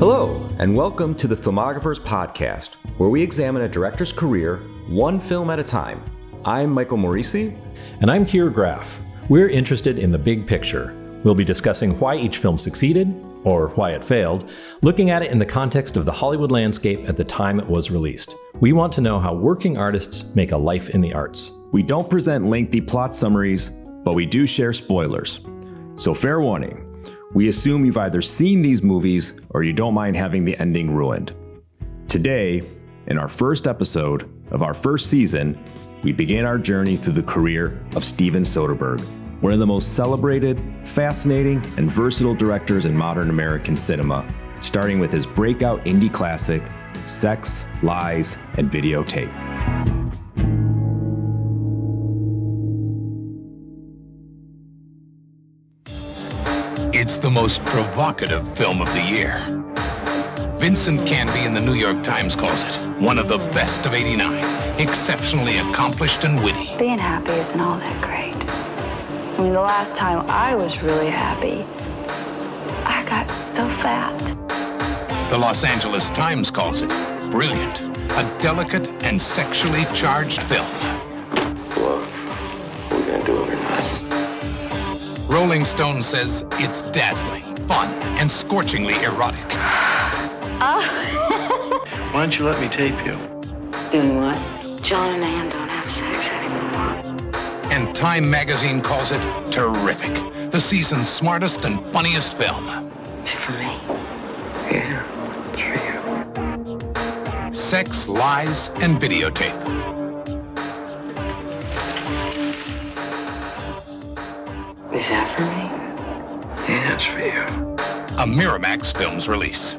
Hello, and welcome to the Filmographers Podcast, where we examine a director's career one film at a time. I'm Michael Morisi. And I'm Keir Graff. We're interested in the big picture. We'll be discussing why each film succeeded, or why it failed, looking at it in the context of the Hollywood landscape at the time it was released. We want to know how working artists make a life in the arts. We don't present lengthy plot summaries, but we do share spoilers. So fair warning, we assume you've either seen these movies or you don't mind having the ending ruined. Today, in our first episode of our first season, we begin our journey through the career of Steven Soderbergh, one of the most celebrated, fascinating, and versatile directors in modern American cinema, starting with his breakout indie classic, Sex, Lies, and Videotape. It's the most provocative film of the year. Vincent Canby in the New York Times calls it one of the best of '89, exceptionally accomplished and witty. Being happy isn't all that great. I mean, the last time I was really happy, I got so fat. The Los Angeles Times calls it brilliant, a delicate and sexually charged film. Well, we're gonna do it or not. Rolling Stone says it's dazzling, fun, and scorchingly erotic. Why don't you let me tape you? Doing what? John and Ann don't have sex anymore. And Time magazine calls it terrific, the season's smartest and funniest film. Is it for me? Yeah, it's for you. Sex, Lies, and Videotape. Is that for me? Yeah, it's for you. A Miramax Films release.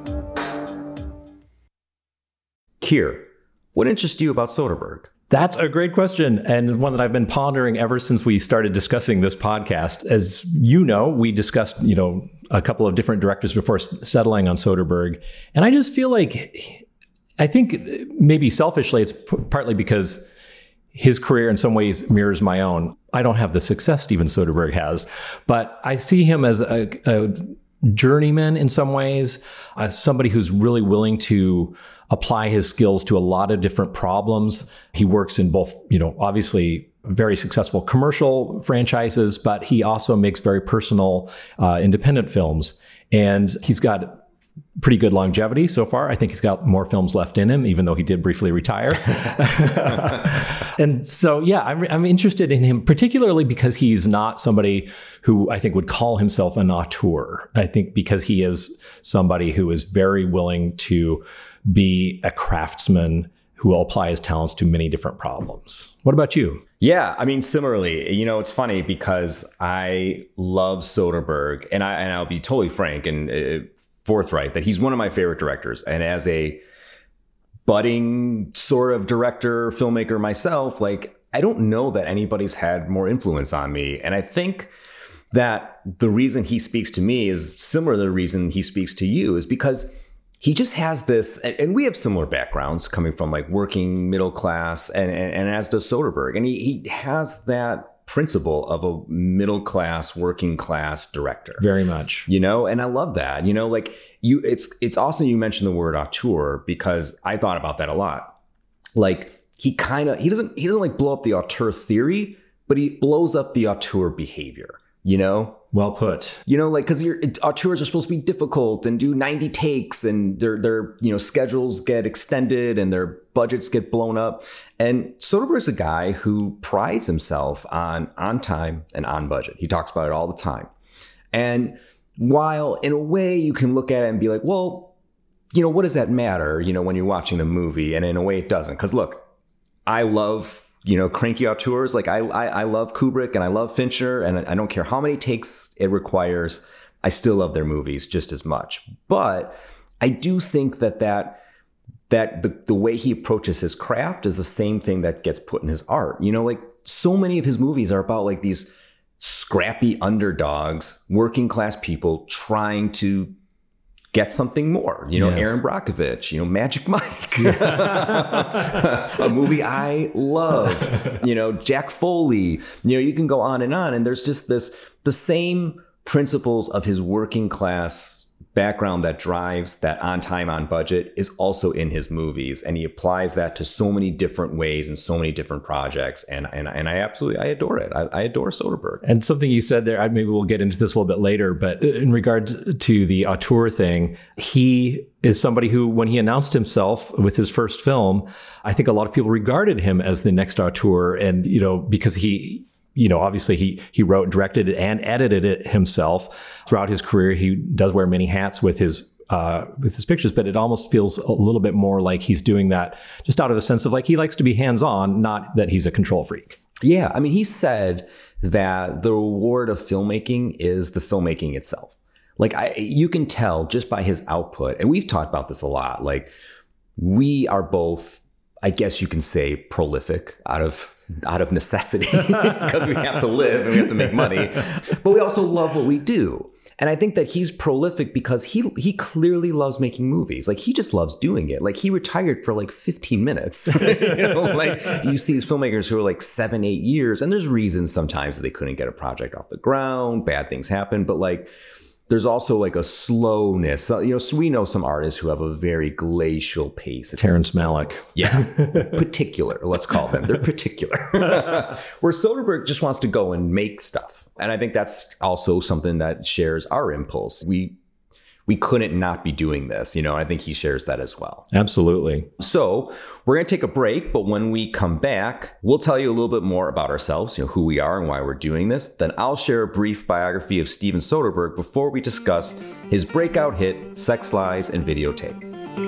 Keir, what interests you about Soderbergh? That's a great question, and one that I've been pondering ever since we started discussing this podcast. As you know, we discussed, a couple of different directors before settling on Soderbergh. And I just feel like, I think maybe selfishly, it's partly because his career in some ways mirrors my own. I don't have the success Steven Soderbergh has, but I see him as a journeyman in some ways, as somebody who's really willing to apply his skills to a lot of different problems. He works in both, obviously very successful commercial franchises, but he also makes very personal, independent films. And he's got pretty good longevity so far. I think he's got more films left in him, even though he did briefly retire. And so, yeah, I'm interested in him, particularly because he's not somebody who I think would call himself an auteur. I think because he is somebody who is very willing to be a craftsman who will apply his talents to many different problems. What about you? Yeah, similarly, it's funny because I love Soderbergh, and I'll be totally frank and forthright that he's one of my favorite directors. And as a budding sort of director, filmmaker myself, I don't know that anybody's had more influence on me. And I think that the reason he speaks to me is similar to the reason he speaks to you, is because he just has this, and we have similar backgrounds coming from working middle class, and as does Soderbergh. And he has that principle of a middle class, working class director. Very much. And I love that. It's awesome you mentioned the word auteur, because I thought about that a lot. He doesn't blow up the auteur theory, but he blows up the auteur behavior, Well put. Because auteurs are supposed to be difficult and do 90 takes, and their schedules get extended and their budgets get blown up. And Soderbergh's a guy who prides himself on time and on budget. He talks about it all the time. And while in a way you can look at it and be like, well, what does that matter, when you're watching the movie? And in a way it doesn't. Because look, I love cranky auteurs. I love Kubrick and I love Fincher, and I don't care how many takes it requires. I still love their movies just as much. But I do think that the way he approaches his craft is the same thing that gets put in his art. So many of his movies are about these scrappy underdogs, working class people trying to get something more, Yes. Aaron Brockovich, Magic Mike, a movie I love, Jack Foley, you can go on. And there's just the same principles of his working class background that drives that on time, on budget is also in his movies. And he applies that to so many different ways and so many different projects. And I adore it. I adore Soderbergh. And something you said there, maybe we'll get into this a little bit later, but in regards to the auteur thing, he is somebody who, when he announced himself with his first film, I think a lot of people regarded him as the next auteur. And, because he, obviously he wrote, directed it, and edited it himself. Throughout his career, he does wear many hats with his pictures, but it almost feels a little bit more like he's doing that just out of a sense of like he likes to be hands-on, not that he's a control freak. Yeah, I mean, he said that the reward of filmmaking is the filmmaking itself. Like you can tell just by his output, and we've talked about this a lot. Like we are both, I guess you can say, prolific out of necessity because we have to live and we have to make money, but we also love what we do. And I think that he's prolific because he clearly loves making movies. Like he just loves doing it. Like he retired for like 15 minutes. Like you see these filmmakers who are like 7-8 years, and there's reasons sometimes that they couldn't get a project off the ground, bad things happen, but like there's also like a slowness. So we know some artists who have a very glacial pace. Terrence Malick. Yeah. Particular, let's call them. They're particular. Where Soderbergh just wants to go and make stuff. And I think that's also something that shares our impulse. We couldn't not be doing this, I think he shares that as well. Absolutely. So we're going to take a break, but when we come back, we'll tell you a little bit more about ourselves, who we are and why we're doing this. Then I'll share a brief biography of Steven Soderbergh before we discuss his breakout hit, Sex, Lies, and Videotape.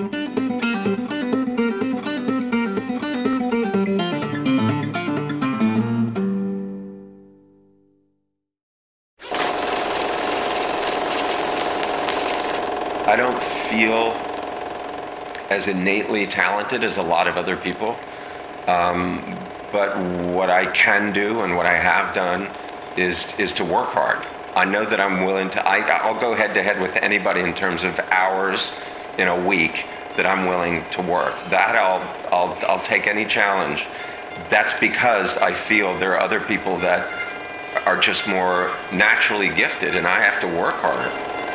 I don't feel as innately talented as a lot of other people, but what I can do and what I have done is to work hard. I know that I'm willing to, I'll go head to head with anybody in terms of hours in a week that I'm willing to work. That I'll take any challenge. That's because I feel there are other people that are just more naturally gifted and I have to work harder.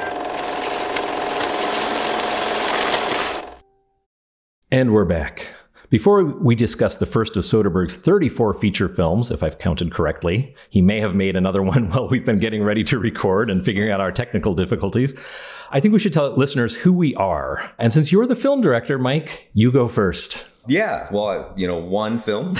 And we're back. Before we discuss the first of Soderbergh's 34 feature films, if I've counted correctly, he may have made another one while we've been getting ready to record and figuring out our technical difficulties, I think we should tell listeners who we are. And since you're the film director, Mike, you go first. Yeah, well, one film.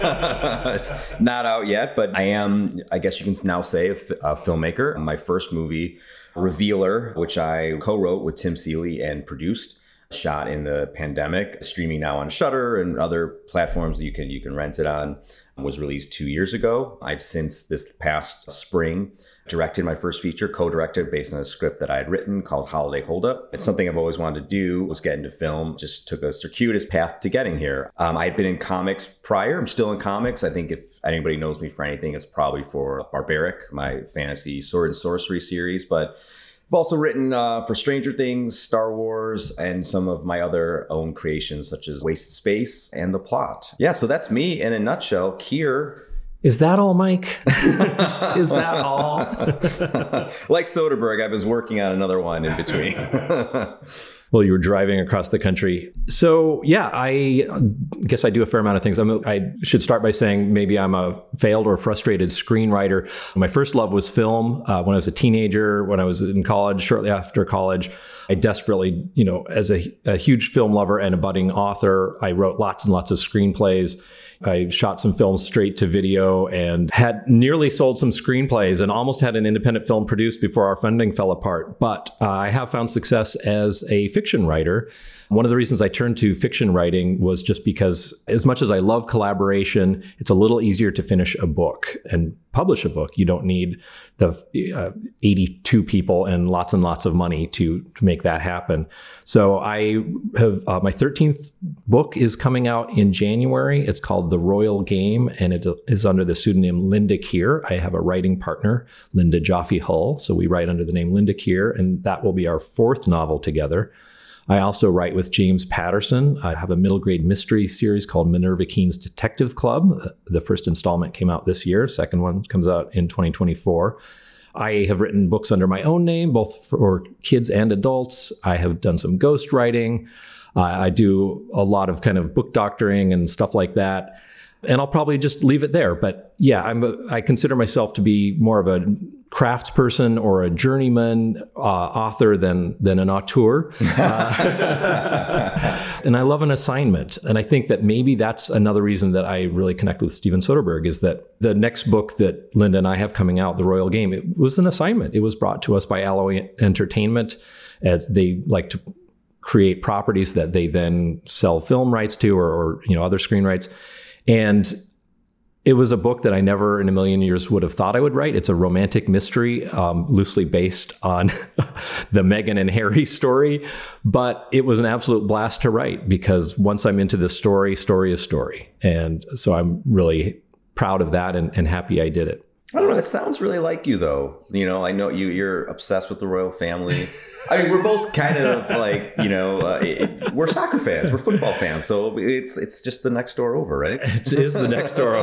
It's not out yet, but I am, I guess you can now say, a filmmaker. My first movie, Revealer, which I co-wrote with Tim Seeley and produced, shot in the pandemic, streaming now on Shudder and other platforms that you can rent it on, was released 2 years ago. I've since this past spring directed my first feature, co-directed based on a script that I had written called Holiday Holdup. It's something I've always wanted to do, was get into film, just took a circuitous path to getting here. I had been in comics prior. I'm still in comics. I think if anybody knows me for anything, it's probably for Barbaric, my fantasy sword and sorcery series, but I've also written for Stranger Things, Star Wars, and some of my other own creations, such as Wasted Space and The Plot. Yeah, so that's me in a nutshell. Keir. Is that all, Mike? Is that all? Like Soderbergh, I was working on another one in between. Well, you were driving across the country. So, yeah, I guess I do a fair amount of things. I should start by saying maybe I'm a failed or frustrated screenwriter. My first love was film. When I was a teenager, when I was in college, shortly after college, I desperately, as a huge film lover and a budding author, I wrote lots and lots of screenplays. I shot some films straight to video and had nearly sold some screenplays and almost had an independent film produced before our funding fell apart. But I have found success as a fiction writer. One of the reasons I turned to fiction writing was just because as much as I love collaboration, it's a little easier to finish a book and publish a book. You don't need the 82 people and lots of money to make that happen. So I have my 13th book is coming out in January. It's called The Royal Game, and it is under the pseudonym Linda Keir. I have a writing partner, Linda Jaffe Hull. So we write under the name Linda Keir, and that will be our 4th novel together. I also write with James Patterson. I have a middle grade mystery series called Minerva Keen's Detective Club. The first installment came out this year. Second one comes out in 2024. I have written books under my own name, both for kids and adults. I have done some ghostwriting. I do a lot of kind of book doctoring and stuff like that. And I'll probably just leave it there. But yeah, I consider myself to be more of a craftsperson or a journeyman author than an auteur. And I love an assignment. And I think that maybe that's another reason that I really connect with Steven Soderbergh, is that the next book that Linda and I have coming out, The Royal Game, it was an assignment. It was brought to us by Alloy Entertainment. They like to create properties that they then sell film rights to or other screen rights. And it was a book that I never in a million years would have thought I would write. It's a romantic mystery, loosely based on the Meghan and Harry story. But it was an absolute blast to write, because once I'm into this story is story. And so I'm really proud of that and happy I did it. I don't know. It sounds really like you, though. I know you're obsessed with the royal family. I mean, we're both kind of like, we're soccer fans. We're football fans. So it's just the next door over, right? It is the next door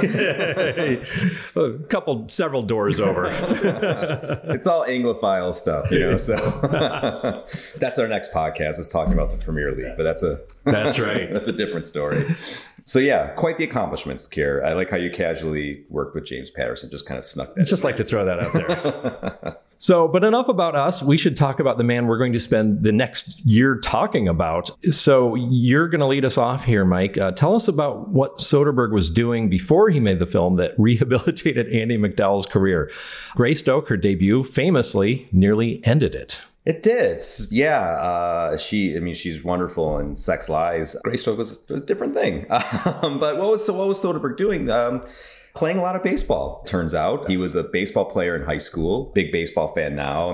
over. Several doors over. It's all Anglophile stuff, so that's our next podcast, is talking about the Premier League. But that's right. That's a different story. So yeah, quite the accomplishments, Keir. I like how you casually worked with James Patterson, just kind of snuck that. Just like to throw that out there. So, but enough about us. We should talk about the man we're going to spend the next year talking about. So you're going to lead us off here, Mike. Tell us about what Soderbergh was doing before he made the film that rehabilitated Andie MacDowell's career. Greystoke, her debut, famously nearly ended it. It did. Yeah. She's wonderful in Sex Lies. Greystoke was a different thing. But what was Soderbergh doing? Playing a lot of baseball, turns out. He was a baseball player in high school. Big baseball fan now.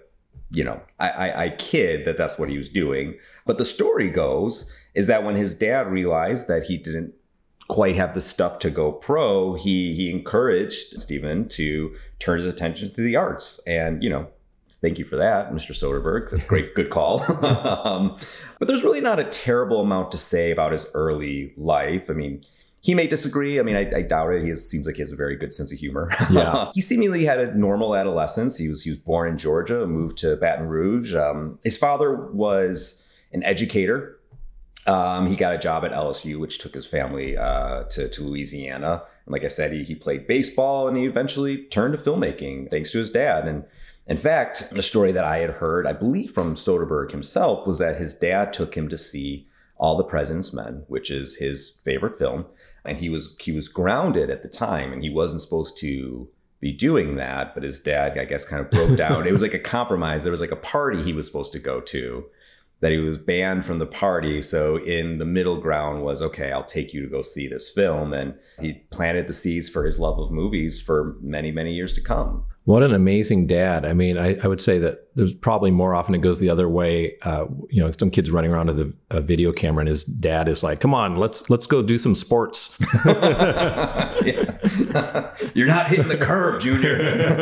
I kid that that's what he was doing. But the story goes is that when his dad realized that he didn't quite have the stuff to go pro, he encouraged Steven to turn his attention to the arts. And, thank you for that, Mr. Soderbergh. That's great. Good call. But there's really not a terrible amount to say about his early life. He may disagree. I doubt it. He seems like he has a very good sense of humor. Yeah. He seemingly had a normal adolescence. He was born in Georgia, moved to Baton Rouge. His father was an educator. He got a job at LSU, which took his family to Louisiana. And like I said, he played baseball, and he eventually turned to filmmaking thanks to his dad. And in fact, the story that I had heard, I believe from Soderbergh himself, was that his dad took him to see All the President's Men, which is his favorite film. And he was grounded at the time, and he wasn't supposed to be doing that. But his dad, I guess, kind of broke down. It was like a compromise. There was like a party he was supposed to go to that he was banned from the party. So in the middle ground was, okay, I'll take you to go see this film. And he planted the seeds for his love of movies for many, many years to come. What an amazing dad. I would say that there's probably more often it goes the other way. Some kid's running around with a video camera, and his dad is like, come on, let's go do some sports. Yeah. You're not hitting the curve, Junior.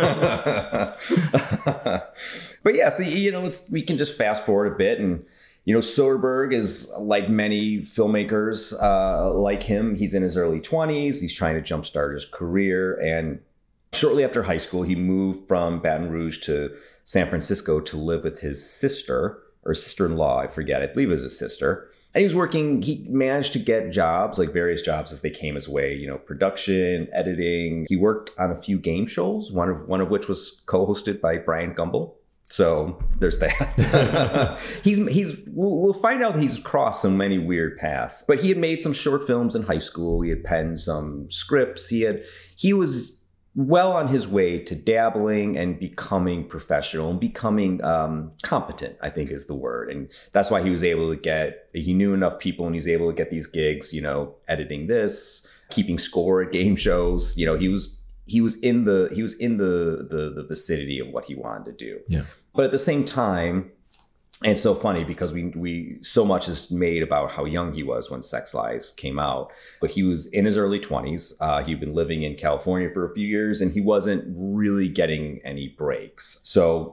But yeah, so, we can just fast forward a bit. And, Soderbergh is like many filmmakers like him. He's in his early 20s. He's trying to jumpstart his career. And shortly after high school, he moved from Baton Rouge to San Francisco to live with his sister or sister-in-law. I forget. I believe it was his sister. And he was working. He managed to get jobs, like various jobs as they came his way, production, editing. He worked on a few game shows, one of which was co-hosted by Brian Gumbel. So there's that. We'll find out he's crossed so many weird paths. But he had made some short films in high school. He had penned some scripts. He was well on his way to dabbling and becoming professional and becoming competent, I think is the word. And that's why he was able to he knew enough people, and he was able to get these gigs, editing this, keeping score at game shows. He was in the vicinity of what he wanted to do. Yeah. But at the same time, and it's so funny because we so much is made about how young he was when Sex Lies came out, but he was in his early 20s. He'd been living in California for a few years, and he wasn't really getting any breaks. So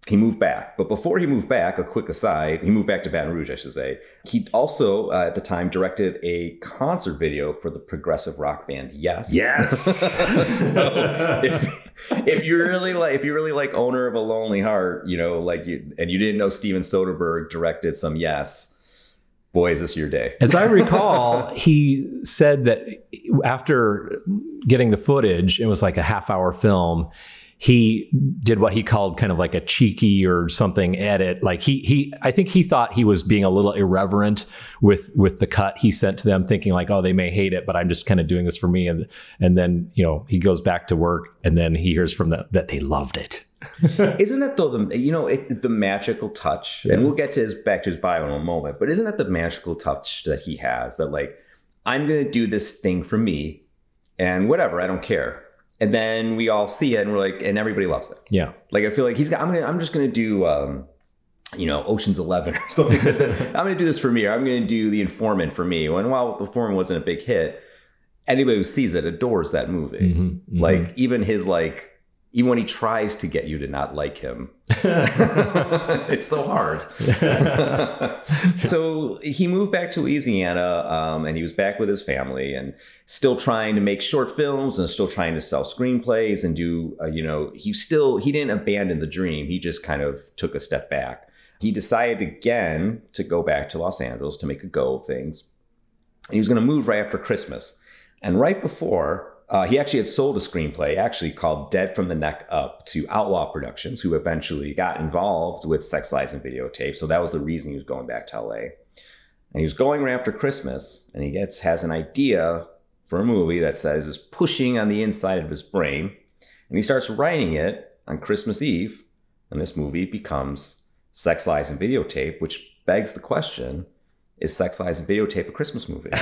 he moved back. But before he moved back, a quick aside, he moved back to Baton Rouge, I should say. He also, at the time, directed a concert video for the progressive rock band Yes. So if you really like Owner of a Lonely Heart, you know, like and you didn't know Steven Soderbergh directed some Yes, boy, is this your day. As I recall, he said that after getting the footage, it was like a half-hour film, he did what he called kind of like a cheeky or something edit. Like I think he thought he was being a little irreverent with the cut he sent to them, thinking like, oh, they may hate it, but I'm just kind of doing this for me. And then, you know, he goes back to work and then he hears from them that they loved it. Isn't that though the magical touch? Yeah. And we'll get to back to his bio in a moment, but isn't that the magical touch that he has, that like, I'm going to do this thing for me and whatever, I don't care. And then we all see it and we're like, and everybody loves it. Yeah. Like, I feel like I'm just going to do, Ocean's 11 or something. I'm going to do this for me, or I'm going to do The Informant for me. And while The Informant wasn't a big hit, anybody who sees it adores that movie. Mm-hmm, mm-hmm. Like, even when he tries to get you to not like him, it's so hard. So he moved back to Louisiana, and he was back with his family and still trying to make short films and still trying to sell screenplays and do, he didn't abandon the dream. He just kind of took a step back. He decided again to go back to Los Angeles to make a go of things. And he was going to move right after Christmas. And right before, he actually had sold a screenplay actually called Dead from the Neck Up to Outlaw Productions, who eventually got involved with Sex, Lies, and Videotape. So that was the reason he was going back to LA. And he was going right after Christmas, and he has an idea for a movie that says is pushing on the inside of his brain. And he starts writing it on Christmas Eve, and this movie becomes Sex, Lies, and Videotape, which begs the question, is Sex, Lies, and Videotape a Christmas movie?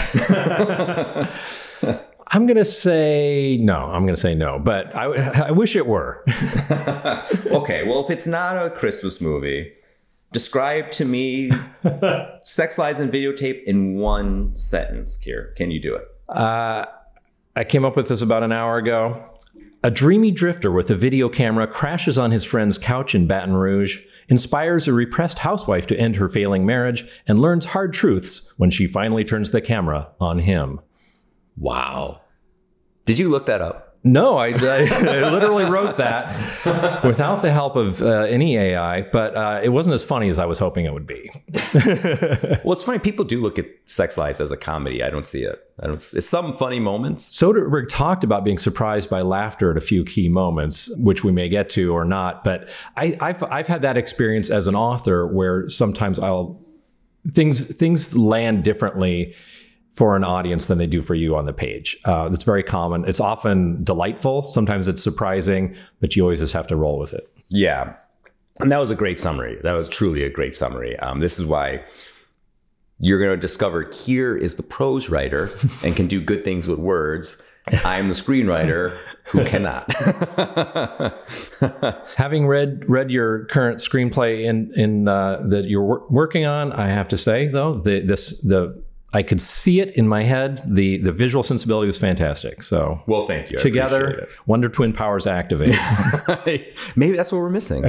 I'm going to say no, but I wish it were. Okay, well, if it's not a Christmas movie, describe to me Sex, Lies, and Videotape in one sentence, Keir. Can you do it? I came up with this about an hour ago. A dreamy drifter with a video camera crashes on his friend's couch in Baton Rouge, inspires a repressed housewife to end her failing marriage, and learns hard truths when she finally turns the camera on him. Wow. Did you look that up? No, I literally wrote that without the help of any AI, but it wasn't as funny as I was hoping it would be. Well, it's funny. People do look at Sex, Lies as a comedy. I don't see it. It's some funny moments. Soderbergh talked about being surprised by laughter at a few key moments, which we may get to or not. But I've had that experience as an author where sometimes things land differently for an audience than they do for you on the page. That's very common. It's often delightful. Sometimes it's surprising, but you always just have to roll with it. Yeah. And that was a great summary. That was truly a great summary. This is why you're going to discover Keir is the prose writer and can do good things with words. I'm the screenwriter who cannot. Having read your current screenplay in that you're working on, I have to say, though, I could see it in my head. The visual sensibility was fantastic. So, well, thank you. Together, Wonder Twin powers activate. Maybe that's what we're missing.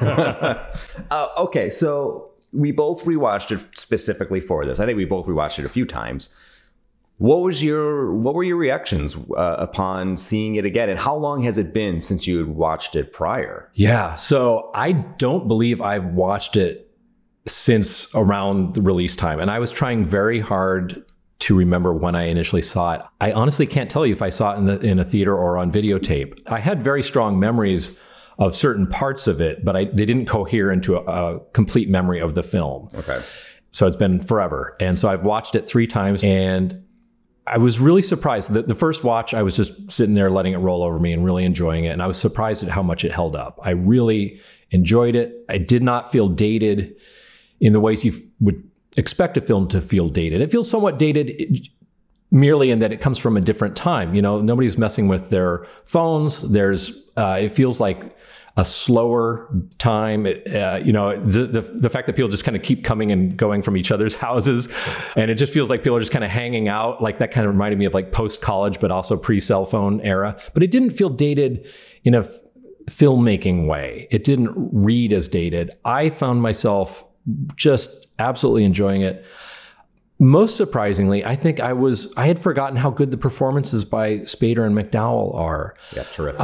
Okay, so we both rewatched it specifically for this. I think we both rewatched it a few times. What were your reactions upon seeing it again, and how long has it been since you had watched it prior? Yeah, so I don't believe I've watched it since around the release time. And I was trying very hard to remember when I initially saw it. I honestly can't tell you if I saw it in a theater or on videotape. I had very strong memories of certain parts of it, but they didn't cohere into a complete memory of the film. Okay. So it's been forever. And so I've watched it 3 times, and I was really surprised that the first watch, I was just sitting there letting it roll over me and really enjoying it. And I was surprised at how much it held up. I really enjoyed it. I did not feel dated in the ways you would expect a film to feel dated. It feels somewhat dated merely in that it comes from a different time. You know, nobody's messing with their phones. It feels like a slower time. The fact that people just kind of keep coming and going from each other's houses, and it just feels like people are just kind of hanging out. Like that kind of reminded me of like post-college, but also pre-cell phone era. But it didn't feel dated in a filmmaking way. It didn't read as dated. I found myself just absolutely enjoying it. Most surprisingly, I think I had forgotten how good the performances by Spader and McDowell are. Yeah, terrific.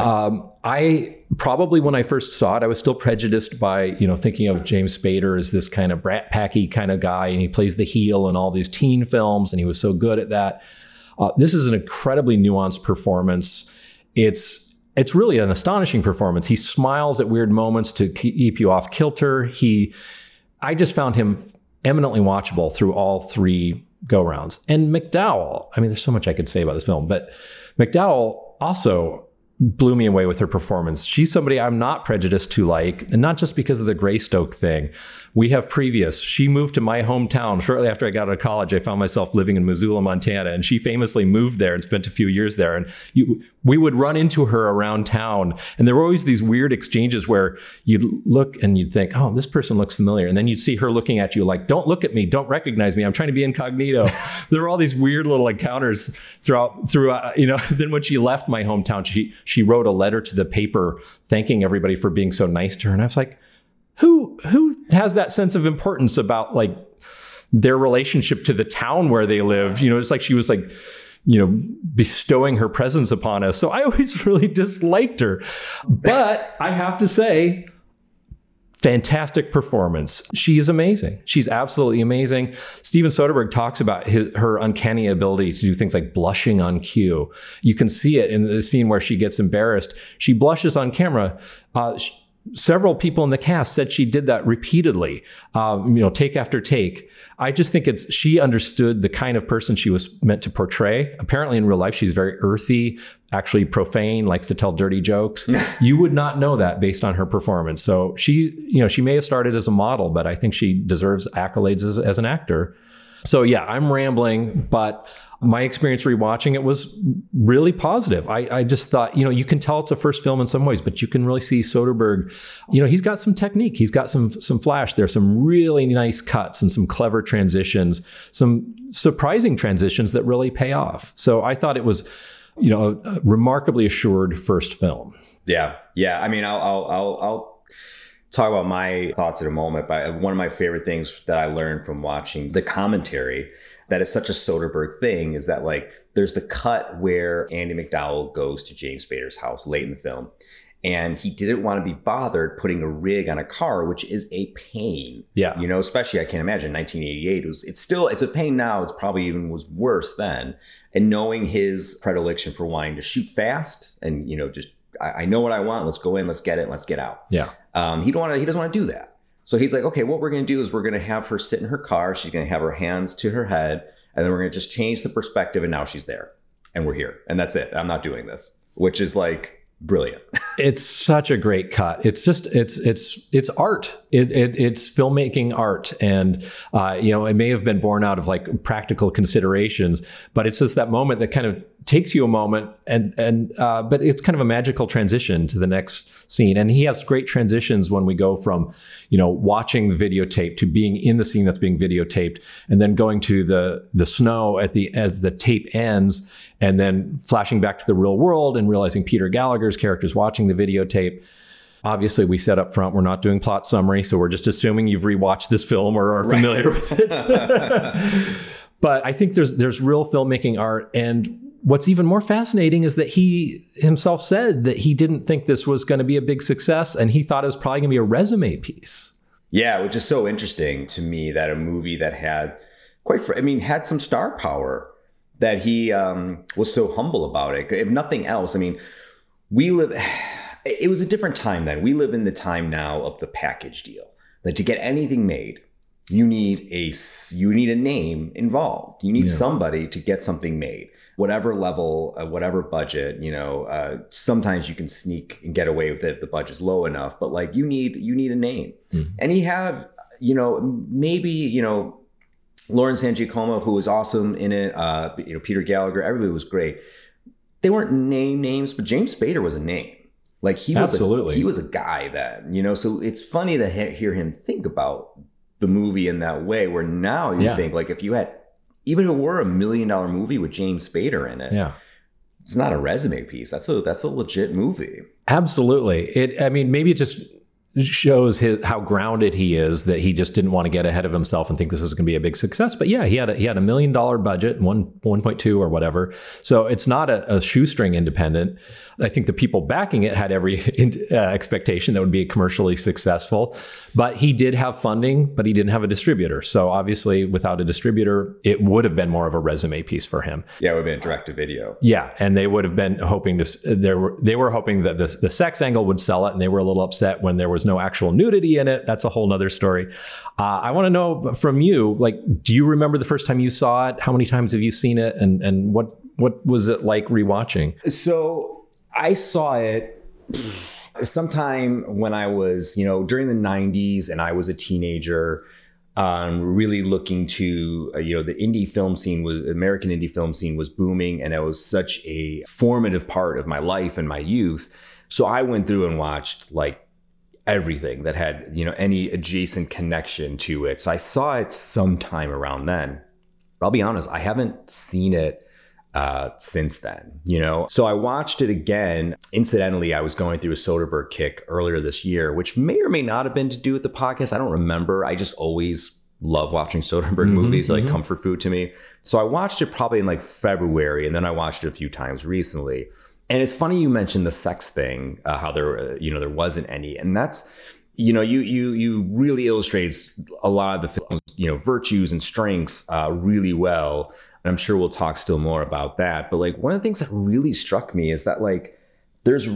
I probably, when I first saw it, I was still prejudiced by, thinking of James Spader as this kind of brat packy kind of guy, and he plays the heel in all these teen films, and he was so good at that. This is an incredibly nuanced performance. It's really an astonishing performance. He smiles at weird moments to keep you off kilter. I just found him eminently watchable through all three go-rounds. And McDowell, I mean, there's so much I could say about this film, but McDowell also blew me away with her performance. She's somebody I'm not prejudiced to like, and not just because of the Greystoke thing. We have previous. She moved to my hometown. Shortly after I got out of college, I found myself living in Missoula, Montana, and she famously moved there and spent a few years there. And we would run into her around town, and there were always these weird exchanges where you'd look and you'd think, oh, this person looks familiar. And then you'd see her looking at you like, don't look at me, don't recognize me, I'm trying to be incognito. There were all these weird little encounters throughout, Then when she left my hometown, she wrote a letter to the paper thanking everybody for being so nice to her. And I was like, who has that sense of importance about like their relationship to the town where they live? It's like she was like, bestowing her presence upon us. So I always really disliked her. But I have to say, fantastic performance. She is amazing. She's absolutely amazing. Steven Soderbergh talks about her uncanny ability to do things like blushing on cue. You can see it in the scene where she gets embarrassed. She blushes on camera. Several people in the cast said she did that repeatedly, take after take. I just think she understood the kind of person she was meant to portray. Apparently in real life, she's very earthy, actually profane, likes to tell dirty jokes. You would not know that based on her performance. So she may have started as a model, but I think she deserves accolades as an actor. So yeah, I'm rambling, but my experience rewatching it was really positive. I just thought, you can tell it's a first film in some ways, but you can really see Soderbergh, he's got some technique. He's got some flash. There's some really nice cuts and some clever transitions, some surprising transitions that really pay off. So I thought it was, a remarkably assured first film. Yeah. I mean, I'll talk about my thoughts in a moment, but one of my favorite things that I learned from watching the commentary that is such a Soderbergh thing is that like there's the cut where Andie MacDowell goes to James Spader's house late in the film, and he didn't want to be bothered putting a rig on a car, which is a pain. Yeah, especially I can't imagine 1988. It's a pain now. It's probably even was worse then. And knowing his predilection for wanting to shoot fast and I know what I want. Let's go in. Let's get it. Let's get out. Yeah. He doesn't want to do that. So he's like, okay, what we're going to do is we're going to have her sit in her car. She's going to have her hands to her head. And then we're going to just change the perspective. And now she's there and we're here. And that's it. I'm not doing this, which is like brilliant. It's such a great cut. It's just, it's art. It's filmmaking art. And, it may have been born out of like practical considerations, but it's just that moment that kind of takes you a moment but it's kind of a magical transition to the next scene. And he has great transitions when we go from, watching the videotape to being in the scene that's being videotaped, and then going to the snow as the tape ends, and then flashing back to the real world and realizing Peter Gallagher's character is watching the videotape. Obviously, we said up front, we're not doing plot summary, so we're just assuming you've rewatched this film or are familiar with it. But I think there's real filmmaking art. And what's even more fascinating is that he himself said that he didn't think this was going to be a big success, and he thought it was probably going to be a resume piece. Yeah, which is so interesting to me that a movie that had had some star power, that he was so humble about it. If nothing else, it was a different time then. We live in the time now of the package deal. That to get anything made, you need a name involved. You need somebody to get something made. Whatever level, whatever budget, sometimes you can sneak and get away with it if the budget's low enough, but like you need a name. Mm-hmm. And he had, maybe, Lauren San Giacomo, who was awesome in it, Peter Gallagher, everybody was great. They weren't names, but James Spader was a name. Like he was a guy then, so it's funny to hear him think about the movie in that way, where now you think like if you had, even if it were $1 million movie with James Spader in it, it's not a resume piece. That's a legit movie. Absolutely. Maybe it just shows how grounded he is, that he just didn't want to get ahead of himself and think this was going to be a big success. But yeah, he had $1 million budget, 1.2 or whatever. So it's not a shoestring independent. I think the people backing it had every expectation that would be commercially successful. But he did have funding, but he didn't have a distributor. So obviously, without a distributor, it would have been more of a resume piece for him. Yeah, it would have been a direct-to-video. Yeah, and they would have been hoping they were hoping that the sex angle would sell it, and they were a little upset when there was no actual nudity in it. That's a whole nother story. I want to know from you, like, do you remember the first time you saw it? How many times have you seen it? And what was it like rewatching? So I saw it sometime when I was, during the 90s, and I was a teenager, really looking to, the American indie film scene was booming, and it was such a formative part of my life and my youth. So I went through and watched like everything that had, any adjacent connection to it. So I saw it sometime around then. I'll be honest, I haven't seen it since then, So I watched it again. Incidentally, I was going through a Soderbergh kick earlier this year, which may or may not have been to do with the podcast. I don't remember. I just always love watching Soderbergh movies, like comfort food to me. So I watched it probably in like February, and then I watched it a few times recently. And it's funny you mentioned the sex thing, how there wasn't any. And that's, you really illustrates a lot of the film's, virtues and strengths really well. And I'm sure we'll talk still more about that. But like one of the things that really struck me is that like there's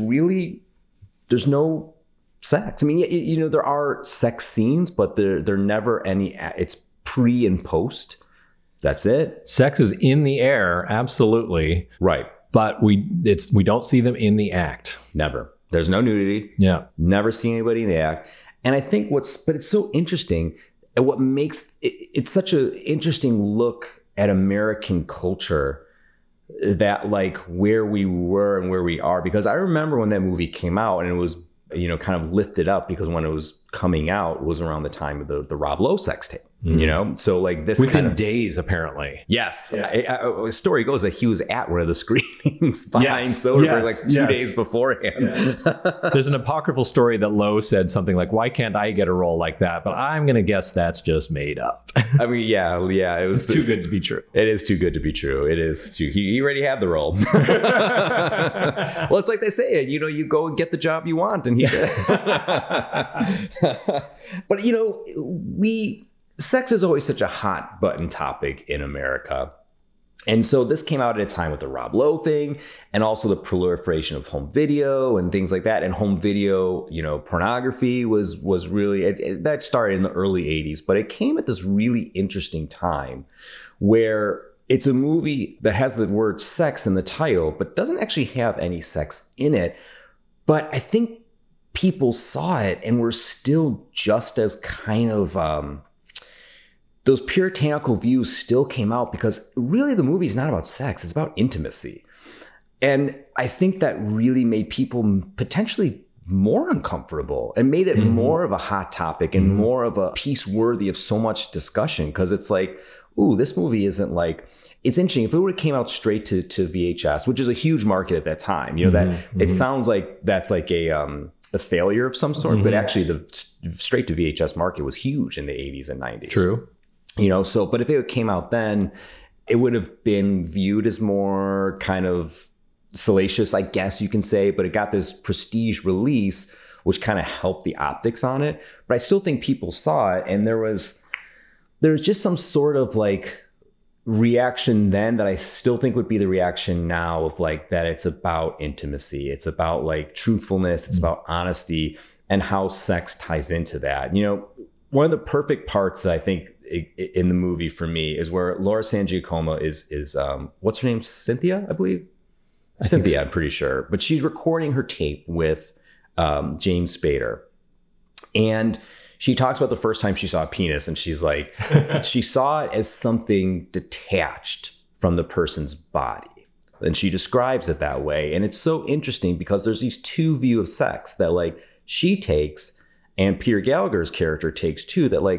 no sex. I mean, there are sex scenes, but they're never any. It's pre and post. That's it. Sex is in the air. Absolutely. Right. But we don't see them in the act. Never. There's no nudity. Yeah. Never see anybody in the act. And I think but it's so interesting, and what makes it's such an interesting look at American culture, that like where we were and where we are. Because I remember when that movie came out, and it was, kind of lifted up because when it was coming out was around the time of the Rob Lowe sex tape, So like this within days, apparently. Yes. A story goes that he was at one of the screenings behind Soderbergh like 2 days beforehand. Yeah. There's an apocryphal story that Lowe said something like, "Why can't I get a role like that?" But I'm going to guess that's just made up. I mean, yeah. It was too good to be true. It is too good to be true. It is too. He already had the role. Well, it's like they say, you go and get the job you want, and he did. But sex is always such a hot button topic in America. And so this came out at a time with the Rob Lowe thing, and also the proliferation of home video and things like that. And home video, pornography was really, that started in the early 80s, but it came at this really interesting time where it's a movie that has the word sex in the title, but doesn't actually have any sex in it. But I think people saw it and were still just as kind of, those puritanical views still came out, because really the movie is not about sex, it's about intimacy. And I think that really made people potentially more uncomfortable and made it more of a hot topic and more of a piece worthy of so much discussion. Because it's like, ooh, this movie isn't like, it's interesting. If it would have came out straight to VHS, which is a huge market at that time, that it sounds like that's like a failure of some sort, but actually the straight to VHS market was huge in the 80s and 90s. True. But if it came out then, it would have been viewed as more kind of salacious, I guess you can say, but it got this prestige release, which kind of helped the optics on it. But I still think people saw it, and there was just some sort of like reaction then that I still think would be the reaction now of like that it's about intimacy. It's about like truthfulness. It's about honesty and how sex ties into that. One of the perfect parts that I think in the movie for me is where Laura San Giacomo is what's her name? Cynthia, I believe. Cynthia, so. I'm pretty sure. But she's recording her tape with James Spader. And she talks about the first time she saw a penis, and she's like, she saw it as something detached from the person's body. And she describes it that way. And it's so interesting because there's these two views of sex that like she takes and Peter Gallagher's character takes too, that like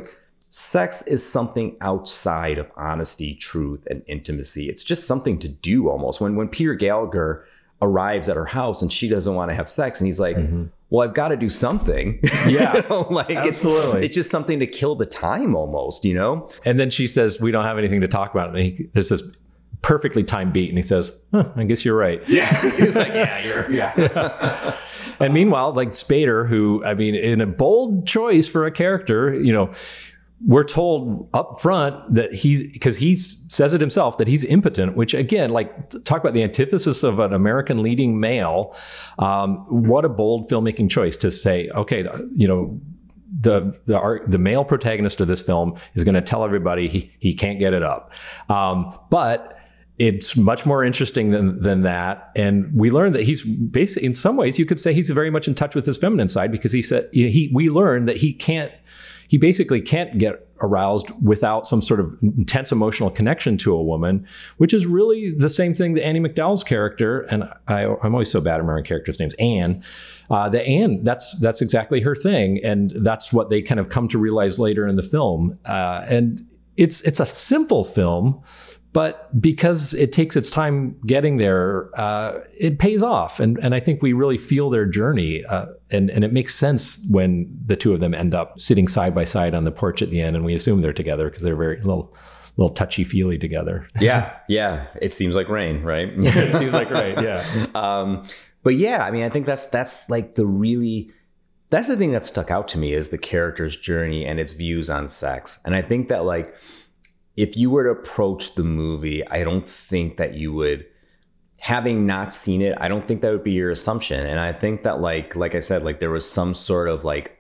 sex is something outside of honesty, truth, and intimacy. It's just something to do almost. When Peter Gallagher arrives at her house and she doesn't want to have sex, and he's like, well, I've got to do something. Yeah, you know, like absolutely. It's just something to kill the time almost, you know? And then she says, we don't have anything to talk about. And there's this perfectly timed beat. And he says, I guess you're right. Yeah. He's like, yeah. And meanwhile, like Spader, who, I mean, in a bold choice for a character, you know, we're told up front that because he says it himself, that he's impotent, which again, like talk about the antithesis of an American leading male. What a bold filmmaking choice to say, okay, you know, the male protagonist of this film is going to tell everybody he can't get it up. But it's much more interesting than that. And we learn that he's basically, in some ways, you could say he's very much in touch with his feminine side, because he said, we learn that he basically can't get aroused without some sort of intense emotional connection to a woman, which is really the same thing that Andie MacDowell's character, and I'm always so bad at remembering characters' names, Anne, that's exactly her thing. And that's what they kind of come to realize later in the film. And it's a simple film, but because it takes its time getting there, it pays off. And I think we really feel their journey. And it makes sense when the two of them end up sitting side by side on the porch at the end. And we assume they're together because they're very little touchy-feely together. Yeah. It seems like rain, right? It seems like rain, yeah. But yeah, I mean, I think that's like that's the thing that stuck out to me, is the character's journey and its views on sex. And I think that, like, if you were to approach the movie, I don't think that you would, having not seen it, I don't think that would be your assumption. And I think that like I said, like there was some sort of like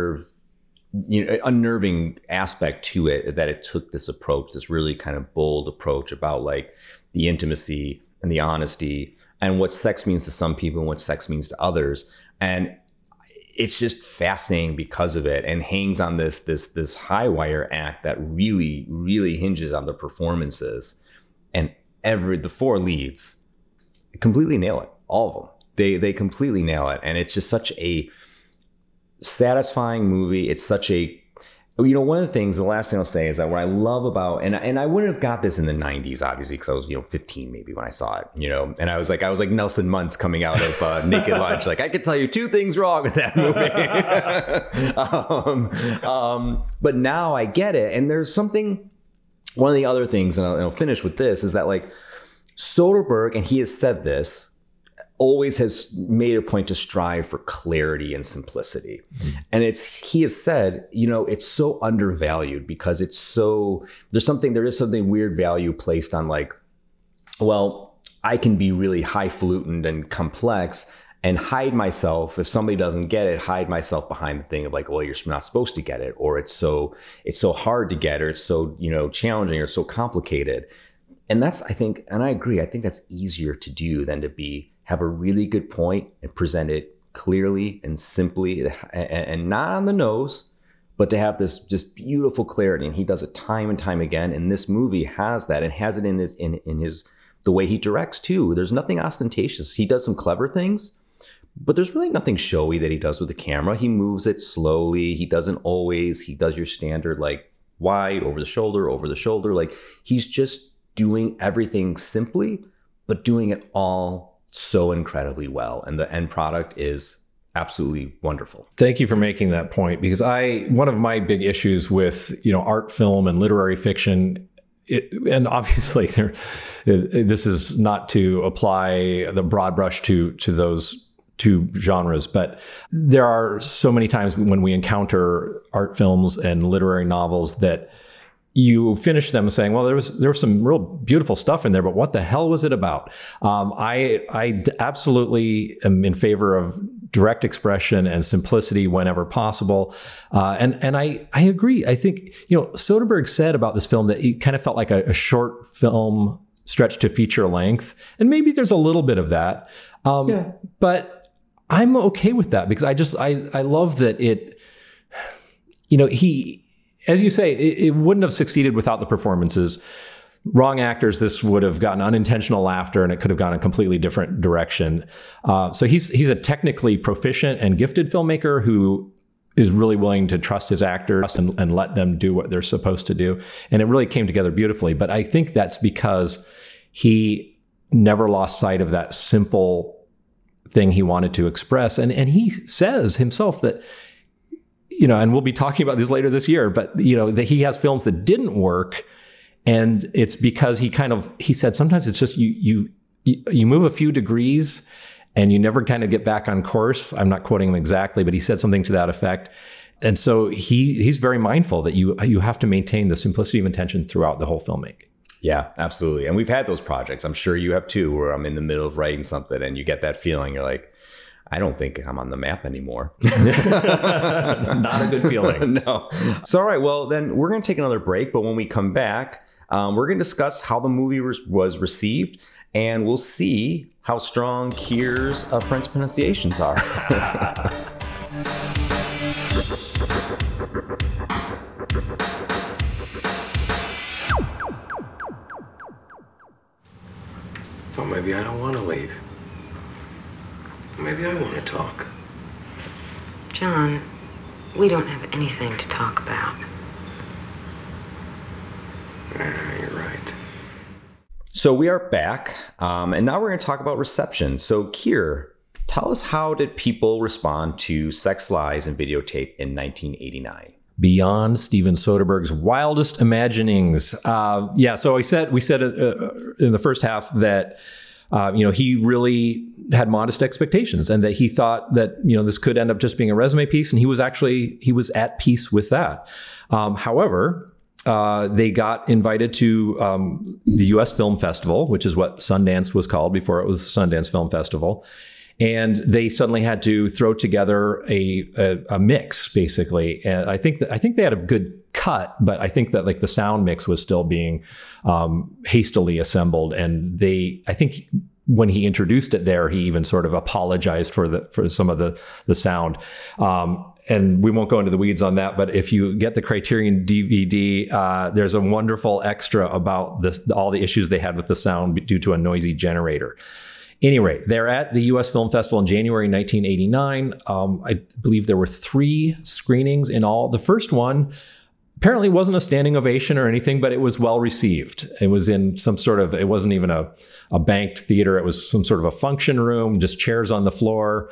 unnerving aspect to it, that it took this approach, this really kind of bold approach about like the intimacy and the honesty and what sex means to some people and what sex means to others. And it's just fascinating because of it, and hangs on this high wire act that really, really hinges on the performances. And the four leads completely nail it. All of them. They completely nail it. And it's just such a satisfying movie. It's such a, you know, one of the things, the last thing I'll say is that what I love about, and I wouldn't have got this in the 90s, obviously, because I was, 15 maybe when I saw it, and I was like Nelson Muntz coming out of Naked Lunch. Like, I could tell you two things wrong with that movie. But now I get it. And there's something, one of the other things, and I'll finish with this, is that like Soderbergh, and he has said this, always has made a point to strive for clarity and simplicity. And he has said, it's so undervalued because it's so, there is something weird value placed on like, well, I can be really highfalutin and complex and hide myself. If somebody doesn't get it, hide myself behind the thing of like, well, you're not supposed to get it, or it's so hard to get, or it's so, challenging, or it's so complicated. And that's, I think, and I agree, I think that's easier to do than to have a really good point and present it clearly and simply and not on the nose, but to have this just beautiful clarity. And he does it time and time again. And this movie has that, and has it in his the way he directs too. There's nothing ostentatious. He does some clever things, but there's really nothing showy that he does with the camera. He moves it slowly. He does your standard like wide, over the shoulder. Like, he's just doing everything simply, but doing it all so incredibly well. And the end product is absolutely wonderful. Thank you for making that point, because one of my big issues with, art film and literary fiction, and obviously this is not to apply the broad brush to those two genres, but there are so many times when we encounter art films and literary novels that you finish them saying, well, there was some real beautiful stuff in there, but what the hell was it about? I absolutely am in favor of direct expression and simplicity whenever possible. And I agree. I think, Soderbergh said about this film that it kind of felt like a short film stretched to feature length. And maybe there's a little bit of that. But I'm okay with that, because I love that it, as you say, it wouldn't have succeeded without the performances. Wrong actors, this would have gotten unintentional laughter, and it could have gone a completely different direction. So he's a technically proficient and gifted filmmaker who is really willing to trust his actors and let them do what they're supposed to do. And it really came together beautifully. But I think that's because he never lost sight of that simple thing he wanted to express. And he says himself that, and we'll be talking about this later this year, but, that he has films that didn't work. And it's because he said, sometimes it's just you move a few degrees and you never kind of get back on course. I'm not quoting him exactly, but he said something to that effect. And so he's very mindful that you have to maintain the simplicity of intention throughout the whole filmmaking. Yeah, absolutely. And we've had those projects. I'm sure you have too, where I'm in the middle of writing something and you get that feeling. You're like, I don't think I'm on the map anymore. Not a good feeling. No. So, all right. Well, then we're going to take another break. But when we come back, we're going to discuss how the movie was received. And we'll see how strong Keir's French pronunciations are. Well, maybe I don't want to leave. Maybe I want to talk. John, we don't have anything to talk about. You're right. So we are back, and now we're going to talk about reception. So Keir, tell us, how did people respond to Sex, Lies, and Videotape in 1989? Beyond Steven Soderbergh's wildest imaginings. So we said in the first half that he really had modest expectations, and that he thought that this could end up just being a resume piece, and he was at peace with that. However, they got invited to the U.S. Film Festival, which is what Sundance was called before it was the Sundance Film Festival. And they suddenly had to throw together a mix, basically. And I think they had a good cut, but I think that like the sound mix was still being hastily assembled. And I think when he introduced it there, he even sort of apologized for some of the sound. And we won't go into the weeds on that, but if you get the Criterion DVD, there's a wonderful extra about all the issues they had with the sound due to a noisy generator. Anyway, they're at the U.S. Film Festival in January 1989. I believe there were 3 screenings in all. The first one apparently wasn't a standing ovation or anything, but it was well received. It was in it wasn't even a banked theater. It was some sort of a function room, just chairs on the floor.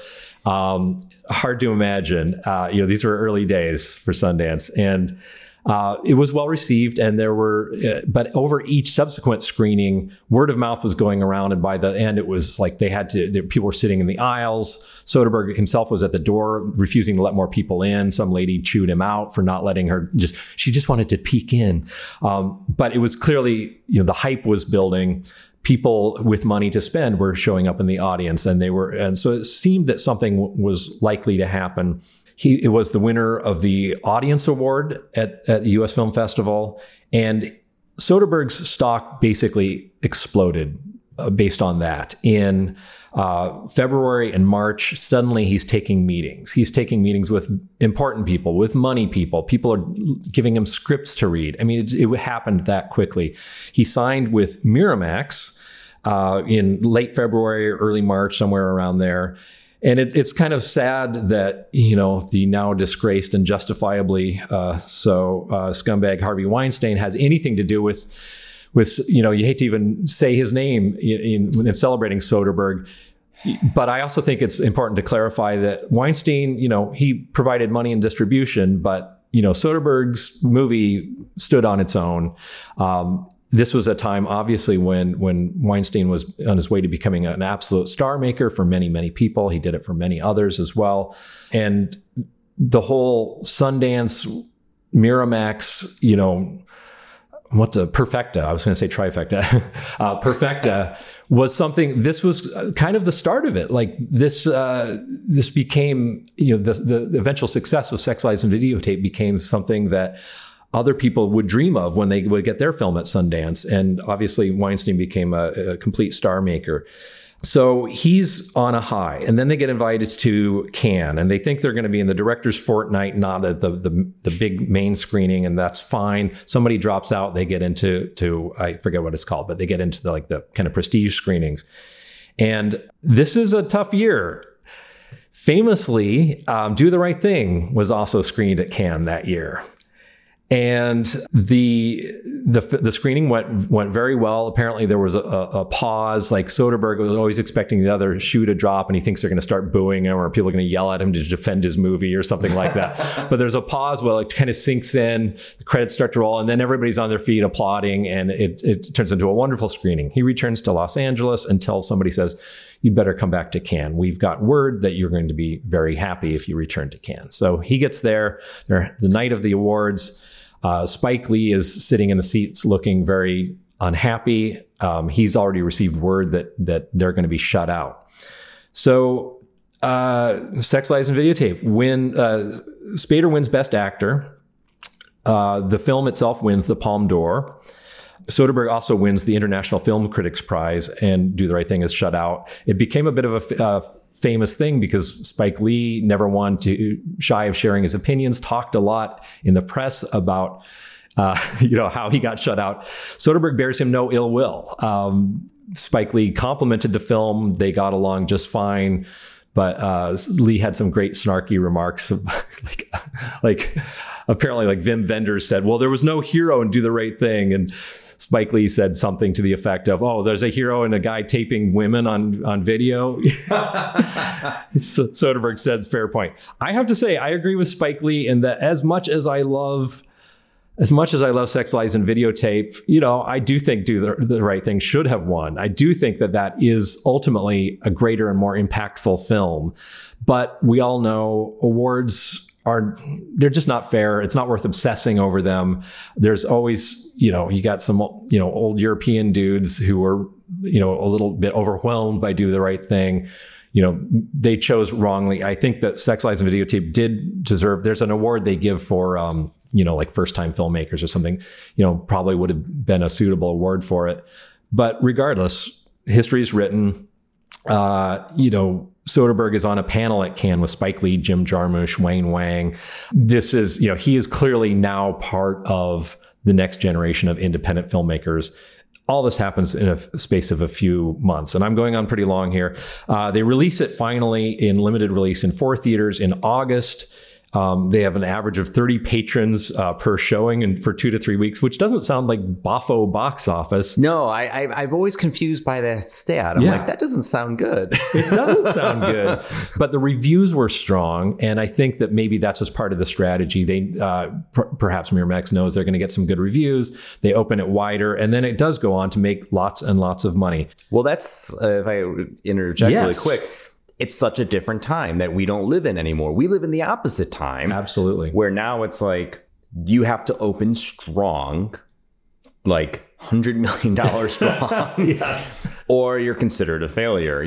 Hard to imagine. These were early days for Sundance. And it was well received, and there were, but over each subsequent screening, word of mouth was going around, and by the end, it was like people were sitting in the aisles. Soderbergh himself was at the door, refusing to let more people in. Some lady chewed him out for not letting her. She just wanted to peek in, but it was clearly, the hype was building. People with money to spend were showing up in the audience, and so it seemed that something was likely to happen. It was the winner of the Audience Award at the U.S. Film Festival, and Soderbergh's stock basically exploded based on that. In February and March, suddenly he's taking meetings. He's taking meetings with important people, with money people. People are giving him scripts to read. I mean, it happened that quickly. He signed with Miramax in late February, early March, somewhere around there. And it's kind of sad that, the now disgraced and justifiably scumbag Harvey Weinstein has anything to do with, you hate to even say his name in celebrating Soderbergh. But I also think it's important to clarify that Weinstein, he provided money and distribution, but, Soderbergh's movie stood on its own. This was a time, obviously, when Weinstein was on his way to becoming an absolute star maker for many, many people. He did it for many others as well. And the whole Sundance, Miramax, Perfecta, I was going to say trifecta, Perfecta was something, this was kind of the start of it. Like this became, the eventual success of Sex, Lies, and Videotape became something that other people would dream of when they would get their film at Sundance. And obviously Weinstein became a complete star maker. So he's on a high, and then they get invited to Cannes, and they think they're going to be in the director's fortnight, not at the big main screening, and that's fine. Somebody drops out, they get into I forget what it's called, but they get into the kind of prestige screenings. And this is a tough year. Famously, Do the Right Thing was also screened at Cannes that year. And the screening went very well. Apparently there was a pause. Like Soderbergh was always expecting the other shoe to drop, and he thinks they're going to start booing him or people are going to yell at him to defend his movie or something like that. But there's a pause while it kind of sinks in, the credits start to roll, and then everybody's on their feet applauding, and it turns into a wonderful screening. He returns to Los Angeles until somebody says, you better come back to Cannes. We've got word that you're going to be very happy if you return to Cannes. So he gets there. The night of the awards. Spike Lee is sitting in the seats looking very unhappy. He's already received word that they're going to be shut out. So Sex, Lies, and Videotape. Spader wins Best Actor. The film itself wins the Palme d'Or. Soderbergh also wins the International Film Critics Prize, and Do the Right Thing is shut out. It became a bit of a famous thing because Spike Lee never wanted to shy of sharing his opinions, talked a lot in the press about how he got shut out. Soderbergh bears him no ill will. Spike Lee complimented the film. They got along just fine. But Lee had some great snarky remarks, like apparently like Wim Wenders said, well, there was no hero in Do the Right Thing. And Spike Lee said something to the effect of, oh, there's a hero and a guy taping women on video. Soderbergh says, fair point. I have to say, I agree with Spike Lee in that as much as I love Sex, Lies, and Videotape, I do think Do the Right Thing should have won. I do think that is ultimately a greater and more impactful film. But we all know awards they're just not fair. It's not worth obsessing over them. There's always, you got some, old European dudes who are, a little bit overwhelmed by Do the Right Thing. They chose wrongly. I think that Sex, Lies, and Videotape did deserve, there's an award they give for, like first-time filmmakers or something, probably would have been a suitable award for it. But regardless, history is written. Soderbergh is on a panel at Cannes with Spike Lee, Jim Jarmusch, Wayne Wang. This is, he is clearly now part of the next generation of independent filmmakers. All this happens in a space of a few months, and I'm going on pretty long here. They release it finally in limited release in 4 theaters in August. They have an average of 30 patrons per showing and for 2 to 3 weeks, which doesn't sound like boffo box office. No, I've always confused by that stat. I'm like, that doesn't sound good. It doesn't sound good. But the reviews were strong, and I think that maybe that's just part of the strategy. They perhaps Miramax knows they're going to get some good reviews. They open it wider, and then it does go on to make lots and lots of money. Well, that's, if I interject really quick, it's such a different time that we don't live in anymore. We live in the opposite time. Absolutely. Where now it's like you have to open strong, like $100 million strong. Yes. Or you're considered a failure.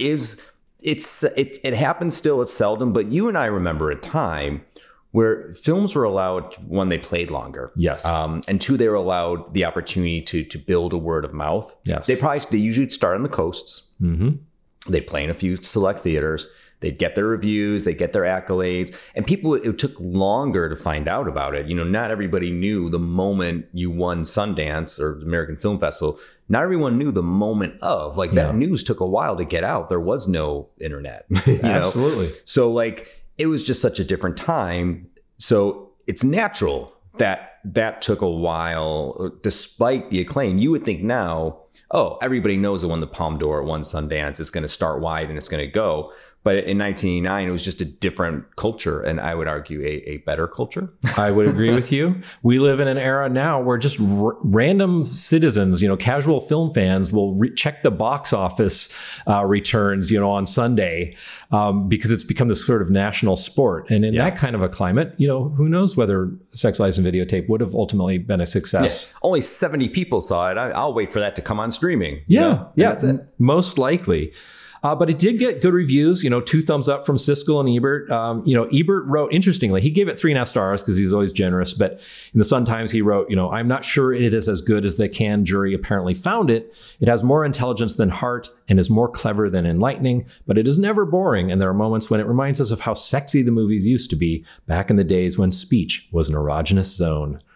It happens still. It's seldom. But you and I remember a time where films were allowed, one, they played longer. Yes. And two, they were allowed the opportunity to build a word of mouth. Yes. They usually start on the coasts. Mm-hmm. They play in a few select theaters. They'd get their reviews. They get their accolades. And it took longer to find out about it. Not everybody knew the moment you won Sundance or the American Film Festival. Not everyone knew the moment of. That news took a while to get out. There was no internet. Absolutely. So it was just such a different time. So it's natural that took a while, despite the acclaim. You would think now, everybody knows it won the Palme d'Or, won Sundance. It's going to start wide and it's going to go. But in 1989, it was just a different culture, and I would argue a better culture. I would agree with you. We live in an era now where just random citizens, casual film fans will check the box office returns, on Sunday because it's become this sort of national sport. And in that kind of a climate, who knows whether Sex, Lies, and Videotape would have ultimately been a success. Yeah. Only 70 people saw it. I'll wait for that to come on streaming. Yeah, that's it. Most likely. But it did get good reviews, 2 thumbs up from Siskel and Ebert. Ebert wrote, interestingly, he gave it 3.5 stars because he was always generous. But in the Sun-Times, he wrote, I'm not sure it is as good as the Cannes jury apparently found it. It has more intelligence than heart and is more clever than enlightening, but it is never boring. And there are moments when it reminds us of how sexy the movies used to be back in the days when speech was an erogenous zone.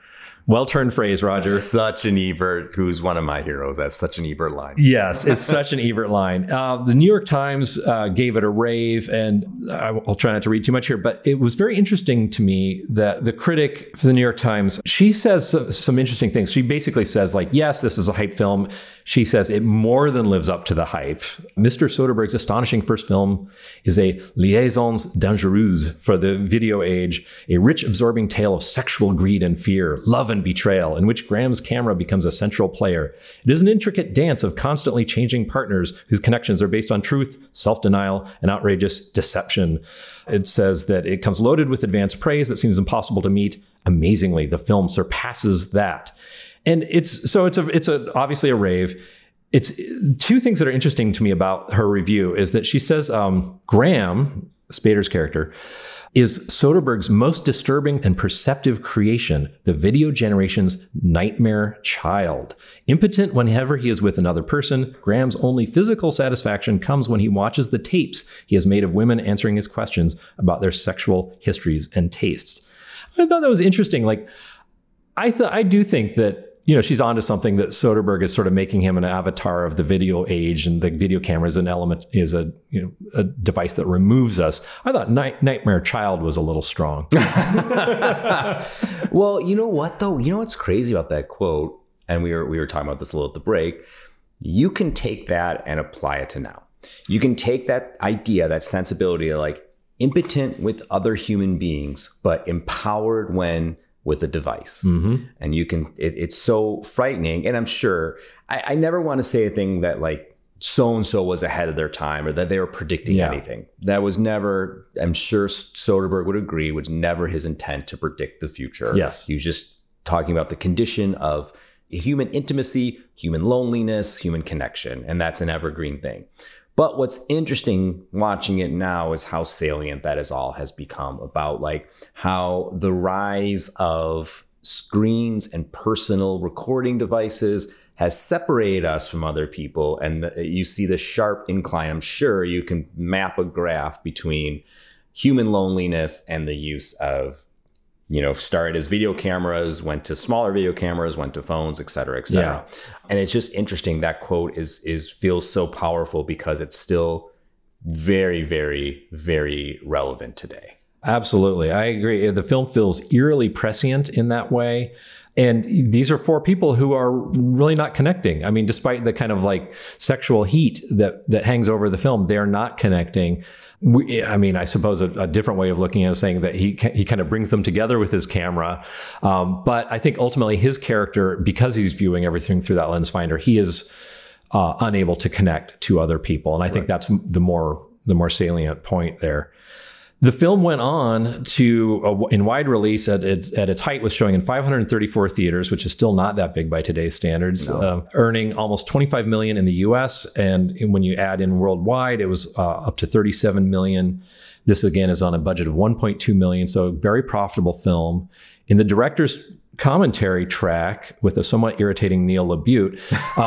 Well-turned phrase, Roger. Such an Ebert, who's one of my heroes. That's such an Ebert line. Yes, it's such an Ebert line. The New York Times gave it a rave, and I'll try not to read too much here, but it was very interesting to me that the critic for the New York Times, she says some interesting things. She basically says, like, yes, this is a hype film. She says it more than lives up to the hype. Mr. Soderbergh's astonishing first film is a liaisons dangereuses for the video age, a rich, absorbing tale of sexual greed and fear, love and betrayal, in which Graham's camera becomes a central player. It is an intricate dance of constantly changing partners whose connections are based on truth, self-denial, and outrageous deception. It says that it comes loaded with advanced praise that seems impossible to meet. Amazingly, the film surpasses that. And it's obviously a rave. It's two things that are interesting to me about her review is that she says Graham, Spader's character, is Soderbergh's most disturbing and perceptive creation, the video generation's nightmare child. Impotent whenever he is with another person, Graham's only physical satisfaction comes when he watches the tapes he has made of women answering his questions about their sexual histories and tastes. I thought that was interesting. Like, I do think that, she's onto something, that Soderbergh is sort of making him an avatar of the video age, and the video camera is a device that removes us. I thought Nightmare Child was a little strong. Well, you know what though? You know what's crazy about that quote? And we were talking about this a little at the break. You can take that and apply it to now. You can take that idea, that sensibility of like impotent with other human beings, but empowered when with a device. Mm-hmm. And you can, it's so frightening. And I'm sure, I never want to say a thing that like so-and-so was ahead of their time or that they were predicting anything. That was never, I'm sure Soderbergh would agree, was never his intent to predict the future. Yes. He was just talking about the condition of human intimacy, human loneliness, human connection. And that's an evergreen thing. But what's interesting watching it now is how salient that has become about like how the rise of screens and personal recording devices has separated us from other people. And you see the sharp incline. I'm sure you can map a graph between human loneliness and the use of, started as video cameras, went to smaller video cameras, went to phones, et cetera, et cetera. Yeah. And it's just interesting. That quote feels so powerful because it's still very, very, very relevant today. Absolutely. I agree. The film feels eerily prescient in that way. And these are four people who are really not connecting. I mean, despite the kind of like sexual heat that hangs over the film, they're not connecting. I suppose a different way of looking at it is saying that he kind of brings them together with his camera. But I think ultimately his character, because he's viewing everything through that lens finder, he is unable to connect to other people. And I think that's the more salient point there. The film went on to, in wide release at its height, was showing in 534 theaters, which is still not that big by today's standards, earning almost $25 million in the US. And when you add in worldwide, it was up to $37 million. This, again, is on a budget of $1.2 million. So a very profitable film. In the director's commentary track with a somewhat irritating Neil LaBute,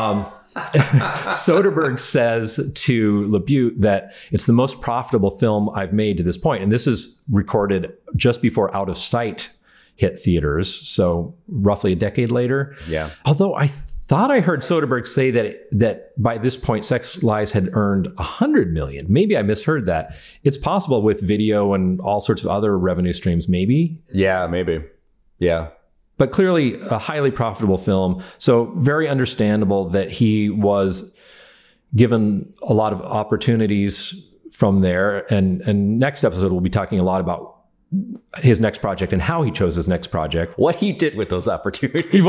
Soderbergh says to LaBute that it's the most profitable film I've made to this point. And this is recorded just before Out of Sight hit theaters. So roughly a decade later. Yeah. Although I thought I heard Soderbergh say that by this point, Sex Lies had earned $100 million. Maybe I misheard that. It's possible with video and all sorts of other revenue streams, maybe. Yeah, maybe. Yeah. But clearly a highly profitable film. So very understandable that he was given a lot of opportunities from there. And next episode, we'll be talking a lot about his next project and how he chose his next project. What he did with those opportunities.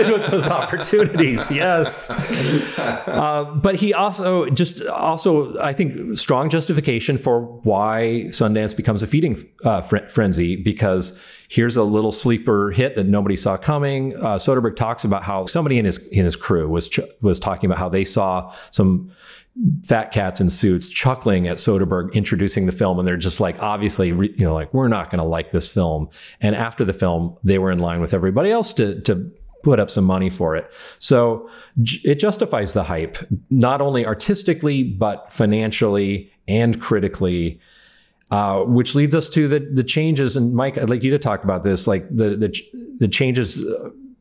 Yes. But he also, I think, strong justification for why Sundance becomes a feeding frenzy, because here's a little sleeper hit that nobody saw coming. Soderbergh talks about how somebody in his crew was talking about how they saw some fat cats in suits chuckling at Soderbergh introducing the film, and they're just like, obviously, like, we're not going to like this film. And after the film, they were in line with everybody else to put up some money for it. So it justifies the hype, not only artistically, but financially and critically, which leads us to the changes. And Mike, I'd like you to talk about this, like the changes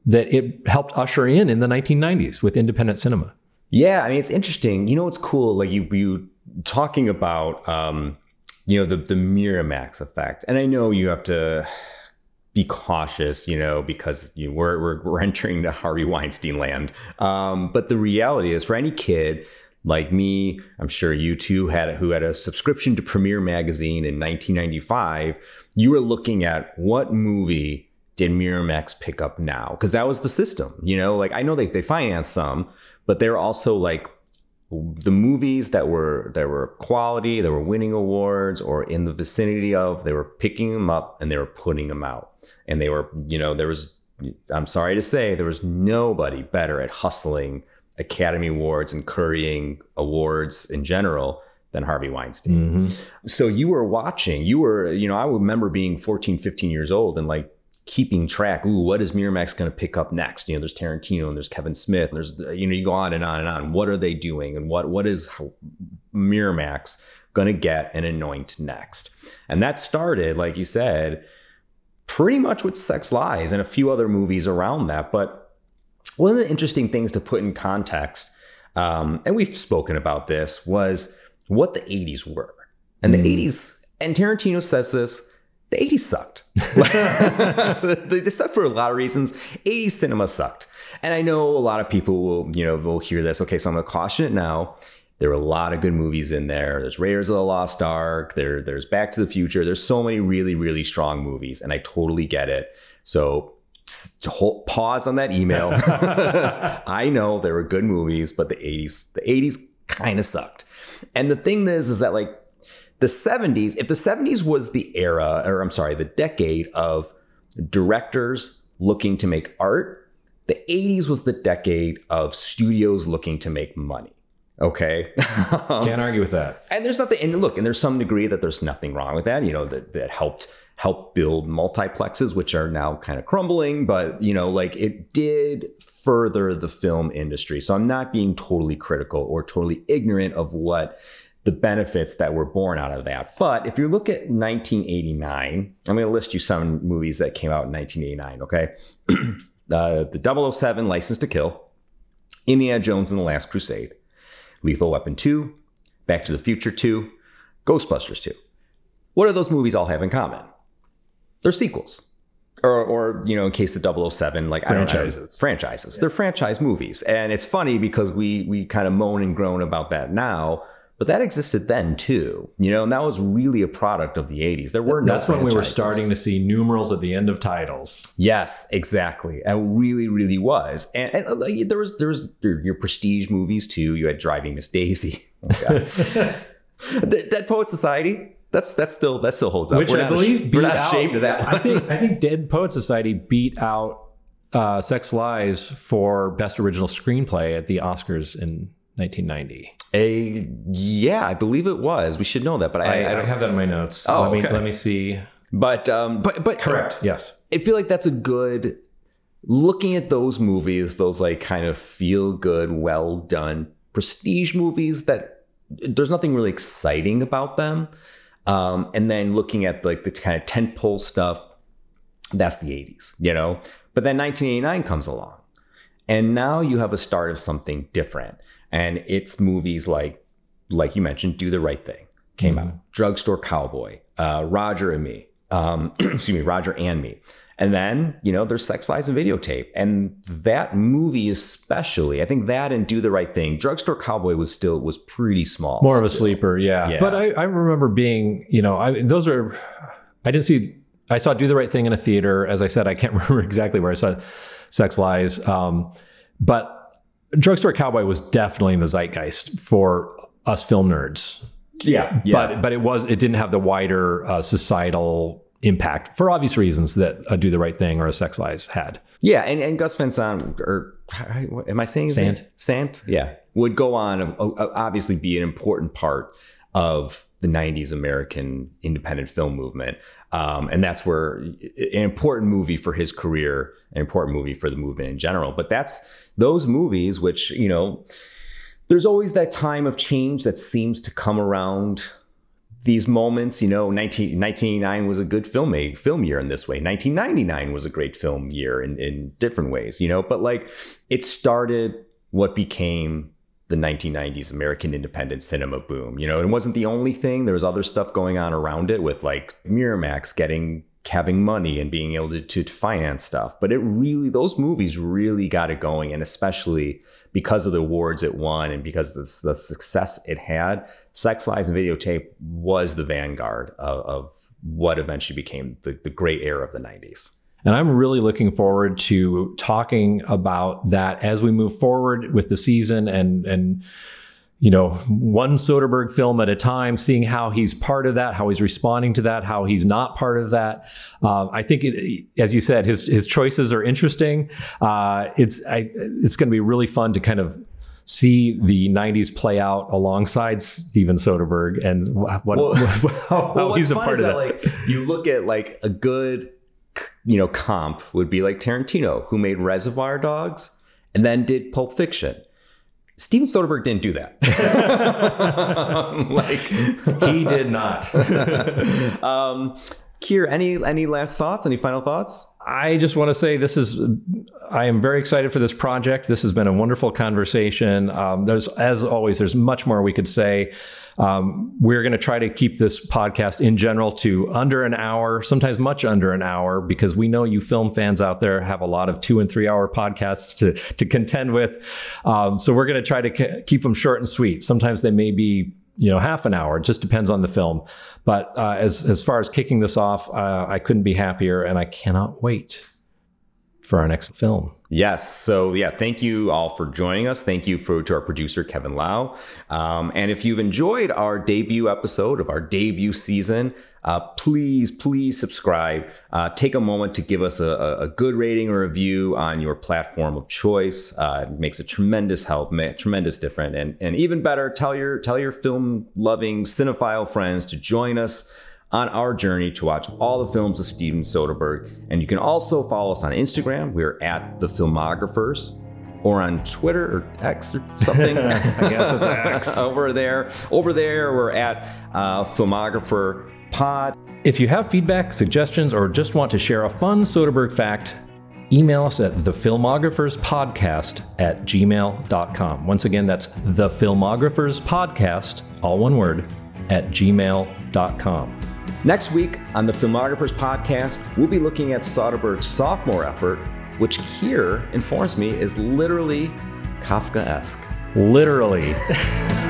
that it helped usher in the 1990s with independent cinema. Yeah, I mean, it's interesting. You know what's cool? Like you talking about, you know, the Miramax effect. And I know you have to be cautious, you know, because we're entering the Harvey Weinstein land. But the reality is, for any kid like me, I'm sure you too who had a subscription to Premiere Magazine in 1995, you were looking at what movie did Miramax pick up now? Because that was the system, you know, like I know they financed some, but they're also like the movies that were quality, that were winning awards or in the vicinity of, they were picking them up and they were putting them out. And they were, you know, I'm sorry to say, there was nobody better at hustling Academy Awards and currying awards in general than Harvey Weinstein. Mm-hmm. So you were, you know, I remember being 14, 15 years old and like keeping track. Ooh, what is Miramax going to pick up next? You know, there's Tarantino and there's Kevin Smith. And there's, you know, you go on and on and on. What are they doing? And what is Miramax going to get and anoint next? And that started, like you said, pretty much with Sex Lies and a few other movies around that. But one of the interesting things to put in context, and we've spoken about this, was what the 80s were. And the 80s, and Tarantino says this, the 80s sucked. They sucked for a lot of reasons. 80s cinema sucked. And I know a lot of people will hear this. Okay, so I'm going to caution it now. There were a lot of good movies in there. There's Raiders of the Lost Ark. There's Back to the Future. There's so many really, really strong movies. And I totally get it. So pause on that email. I know there were good movies, but the 80s kind of sucked. And the thing is that like, the 70s, if the 70s was the the decade of directors looking to make art, the 80s was the decade of studios looking to make money. Okay. Can't argue with that. And there's nothing, and look, and there's some degree that there's nothing wrong with that, you know, that helped build multiplexes, which are now kind of crumbling, but you know, like it did further the film industry. So I'm not being totally critical or totally ignorant of what the benefits that were born out of that. But if you look at 1989, I'm going to list you some movies that came out in 1989, okay? The 007 License to Kill, Indiana Jones and the Last Crusade, Lethal Weapon 2, Back to the Future 2, Ghostbusters 2. What do those movies all have in common? They're sequels. Or you know, in case the 007, like franchises. Yeah. They're franchise movies. And it's funny because we kind of moan and groan about that now, but that existed then too, you know, and that was really a product of the 80s. There were no That's when we were starting to see numerals at the end of titles. Yes, exactly. It really, really was. And there was your prestige movies too. You had Driving Miss Daisy. Oh, Dead Poets Society. That still holds up. Which I believe we're not ashamed of that. I think Dead Poets Society beat out Sex Lies for Best Original Screenplay at the Oscars in 1990. Yeah, I believe it was. We should know that, but I don't have that in my notes. Oh, let me see. But correct. Yes, I feel like that's a good. Looking at those movies, those like kind of feel good, well done prestige movies that there's nothing really exciting about them. And then looking at like the kind of tentpole stuff, that's the 80s, you know. But then 1989 comes along, and now you have a start of something different. And it's movies like you mentioned, Do the Right Thing came out, Drugstore Cowboy, Roger and Me, Roger and Me. And then, you know, there's Sex Lies and Videotape. And that movie especially, I think that and Do the Right Thing, Drugstore Cowboy was pretty small. More of a sleeper, yeah. But I remember being, you know, I saw Do the Right Thing in a theater. As I said, I can't remember exactly where I saw Sex Lies. But Drugstore Cowboy was definitely in the zeitgeist for us film nerds. Yeah. But it didn't have the wider societal impact for obvious reasons that a Do the Right Thing or a Sex Lies had. Yeah, and Gus Van Sant, or am I saying Sant? Yeah, would go on obviously be an important part of the 90s American independent film movement. And that's where an important movie for his career, an important movie for the movement in general. But that's those movies, which, you know, there's always that time of change that seems to come around these moments, 1989 was a good film year in this way. 1999 was a great film year in different ways, but like it started what became the 1990s American independent cinema boom. It wasn't the only thing. There was other stuff going on around it with like Miramax having money and being able to finance stuff. But those movies really got it going. And especially because of the awards it won and because of the success it had, Sex, Lies, and Videotape was the vanguard of what eventually became the great era of the 90s. And I'm really looking forward to talking about that as we move forward with the season and one Soderbergh film at a time, seeing how he's part of that, how he's responding to that, how he's not part of that. I think, as you said, his choices are interesting. It's going to be really fun to kind of see the 90s play out alongside Steven Soderbergh and how he's a part of that. Like, you look at like a good comp would be like Tarantino, who made Reservoir Dogs and then did Pulp Fiction. Steven Soderbergh didn't do that. He did not. Keir, any last thoughts? Any final thoughts? I just want to say I am very excited for this project. This has been a wonderful conversation. As always, there's much more we could say. We're going to try to keep this podcast in general to under an hour, sometimes much under an hour, because we know you film fans out there have a lot of 2 and 3 hour podcasts to contend with. So we're going to try to keep them short and sweet. Sometimes they may be half an hour. It just depends on the film. But as far as kicking this off, I couldn't be happier, and I cannot wait for our next film. Yes. So thank you all for joining us. Thank you to our producer, Kevin Lau. And if you've enjoyed our debut episode of our debut season, please subscribe. Take a moment to give us a good rating or review on your platform of choice. It makes a tremendous help, tremendous difference. And even better, tell your film loving cinephile friends to join us on our journey to watch all the films of Steven Soderbergh. And you can also follow us on Instagram. We're at The Filmographers, or on Twitter or X or something. I guess it's X. Over there, we're at Filmographer Pod. If you have feedback, suggestions, or just want to share a fun Soderbergh fact, email us at thefilmographerspodcast@gmail.com. Once again, that's thefilmographerspodcast, all one word, @gmail.com. Next week on the Filmographers Podcast, we'll be looking at Soderbergh's sophomore effort, which Keir informs me is literally Kafkaesque. Literally.